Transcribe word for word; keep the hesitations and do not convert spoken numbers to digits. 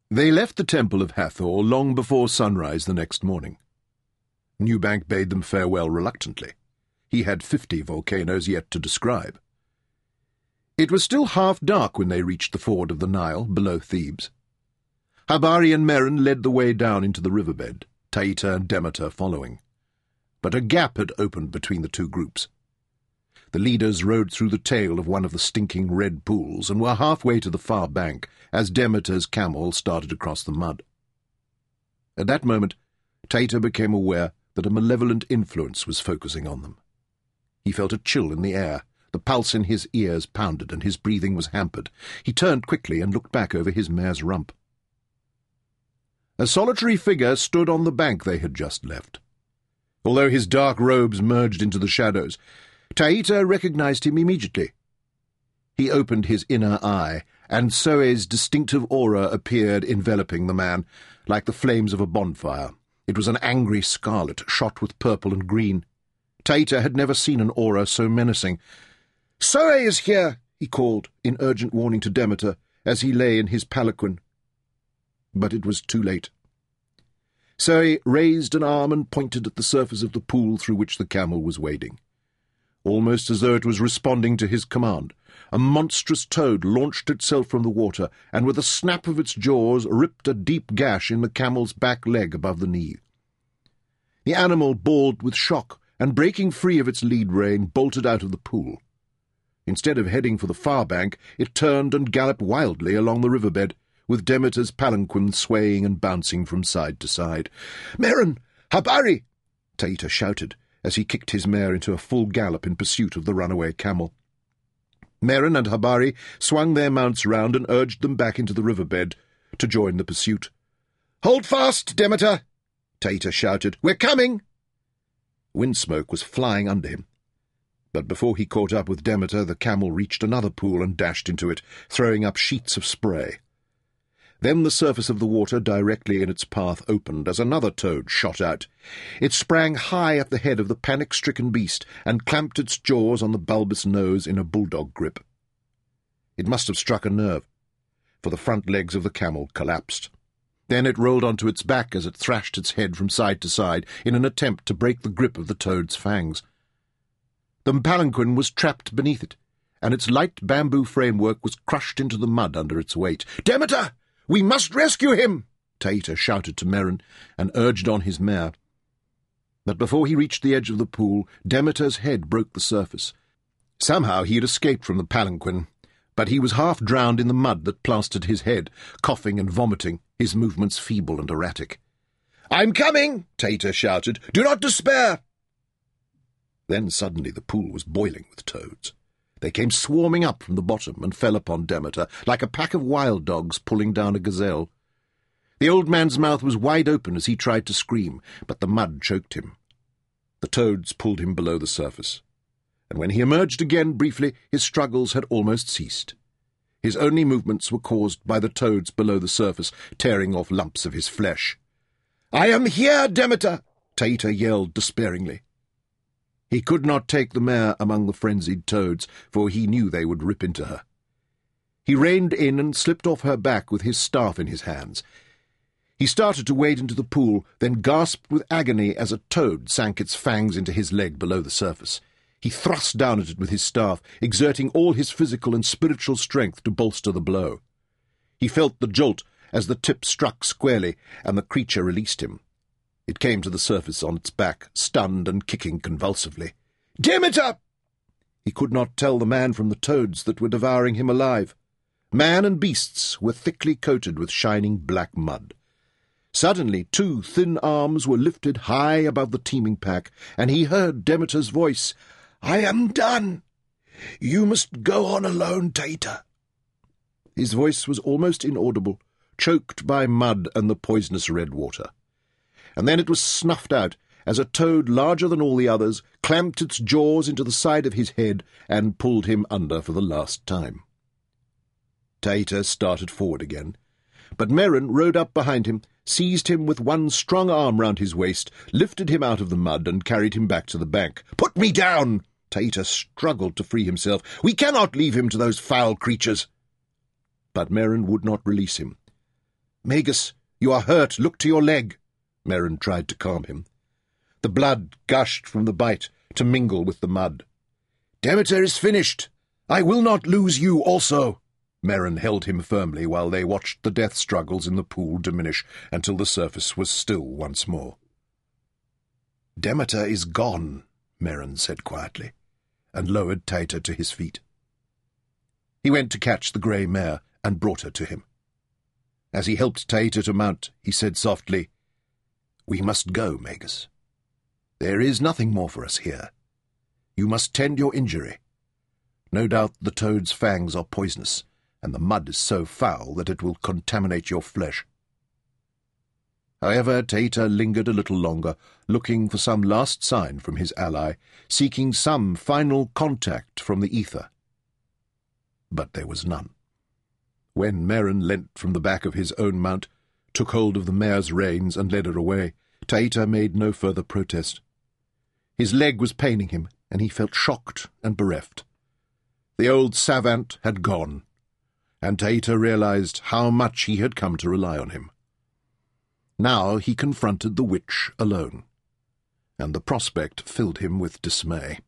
They left the Temple of Hathor long before sunrise the next morning. Newbank bade them farewell reluctantly. He had fifty volcanoes yet to describe. It was still half dark when they reached the ford of the Nile, below Thebes. Habari and Merrin led the way down into the riverbed, Taita and Demeter following. But a gap had opened between the two groups. The leaders rode through the tail of one of the stinking red pools and were halfway to the far bank as Demeter's camel started across the mud. At that moment, Taita became aware that a malevolent influence was focusing on them. He felt a chill in the air. The pulse in his ears pounded and his breathing was hampered. He turned quickly and looked back over his mare's rump. A solitary figure stood on the bank they had just left. Although his dark robes merged into the shadows, Taita recognized him immediately. He opened his inner eye, and Soe's distinctive aura appeared enveloping the man, like the flames of a bonfire. It was an angry scarlet, shot with purple and green. Taita had never seen an aura so menacing. "Soe is here!" he called, in urgent warning to Demeter, as he lay in his palanquin. But it was too late. Soe raised an arm and pointed at the surface of the pool through which the camel was wading. Almost as though it was responding to his command, a monstrous toad launched itself from the water and with a snap of its jaws ripped a deep gash in the camel's back leg above the knee. The animal bawled with shock and, breaking free of its lead rein, bolted out of the pool. Instead of heading for the far bank, it turned and galloped wildly along the riverbed, with Demeter's palanquin swaying and bouncing from side to side. "Merrin! Habari!" Taita shouted, as he kicked his mare into a full gallop in pursuit of the runaway camel. Merrin and Habari swung their mounts round and urged them back into the riverbed to join the pursuit. "Hold fast, Demeter!" Taita shouted. "We're coming!" Windsmoke was flying under him. But before he caught up with Demeter, the camel reached another pool and dashed into it, throwing up sheets of spray. Then the surface of the water directly in its path opened as another toad shot out. It sprang high at the head of the panic-stricken beast and clamped its jaws on the bulbous nose in a bulldog grip. It must have struck a nerve, for the front legs of the camel collapsed. Then it rolled onto its back as it thrashed its head from side to side in an attempt to break the grip of the toad's fangs. The palanquin was trapped beneath it, and its light bamboo framework was crushed into the mud under its weight. "Demeter! We must rescue him!" Taita shouted to Merrin, and urged on his mare. But before he reached the edge of the pool, Demeter's head broke the surface. Somehow he had escaped from the palanquin, but he was half drowned in the mud that plastered his head, coughing and vomiting, his movements feeble and erratic. "I'm coming!" Taita shouted. "Do not despair!" Then suddenly the pool was boiling with toads. They came swarming up from the bottom and fell upon Demeter, like a pack of wild dogs pulling down a gazelle. The old man's mouth was wide open as he tried to scream, but the mud choked him. The toads pulled him below the surface, and when he emerged again briefly, his struggles had almost ceased. His only movements were caused by the toads below the surface, tearing off lumps of his flesh. "I am here, Demeter!" Taita yelled despairingly. He could not take the mare among the frenzied toads, for he knew they would rip into her. He reined in and slipped off her back with his staff in his hands. He started to wade into the pool, then gasped with agony as a toad sank its fangs into his leg below the surface. He thrust down at it with his staff, exerting all his physical and spiritual strength to bolster the blow. He felt the jolt as the tip struck squarely, and the creature released him. It came to the surface on its back, stunned and kicking convulsively. "Demeter!" He could not tell the man from the toads that were devouring him alive. Man and beasts were thickly coated with shining black mud. Suddenly two thin arms were lifted high above the teeming pack, and he heard Demeter's voice. "I am done. You must go on alone, Taita." His voice was almost inaudible, choked by mud and the poisonous red water. And then it was snuffed out as a toad larger than all the others clamped its jaws into the side of his head and pulled him under for the last time. Taita started forward again, but Merrin rode up behind him, seized him with one strong arm round his waist, lifted him out of the mud and carried him back to the bank. "Put me down!" Taita struggled to free himself. "We cannot leave him to those foul creatures." But Merrin would not release him. "Magus, you are hurt. Look to your leg." Merrin tried to calm him. The blood gushed from the bite to mingle with the mud. "Demeter is finished. I will not lose you also." Merrin held him firmly while they watched the death struggles in the pool diminish until the surface was still once more. "Demeter is gone," Merrin said quietly, and lowered Taita to his feet. He went to catch the grey mare and brought her to him. As he helped Taita to mount, he said softly, "We must go, Magus. There is nothing more for us here. You must tend your injury. No doubt the toad's fangs are poisonous, and the mud is so foul that it will contaminate your flesh." However, Taita lingered a little longer, looking for some last sign from his ally, seeking some final contact from the ether. But there was none. When Merrin leant from the back of his own mount, took hold of the mare's reins and led her away, Taita made no further protest. His leg was paining him, and he felt shocked and bereft. The old savant had gone, and Taita realized how much he had come to rely on him. Now he confronted the witch alone, and the prospect filled him with dismay.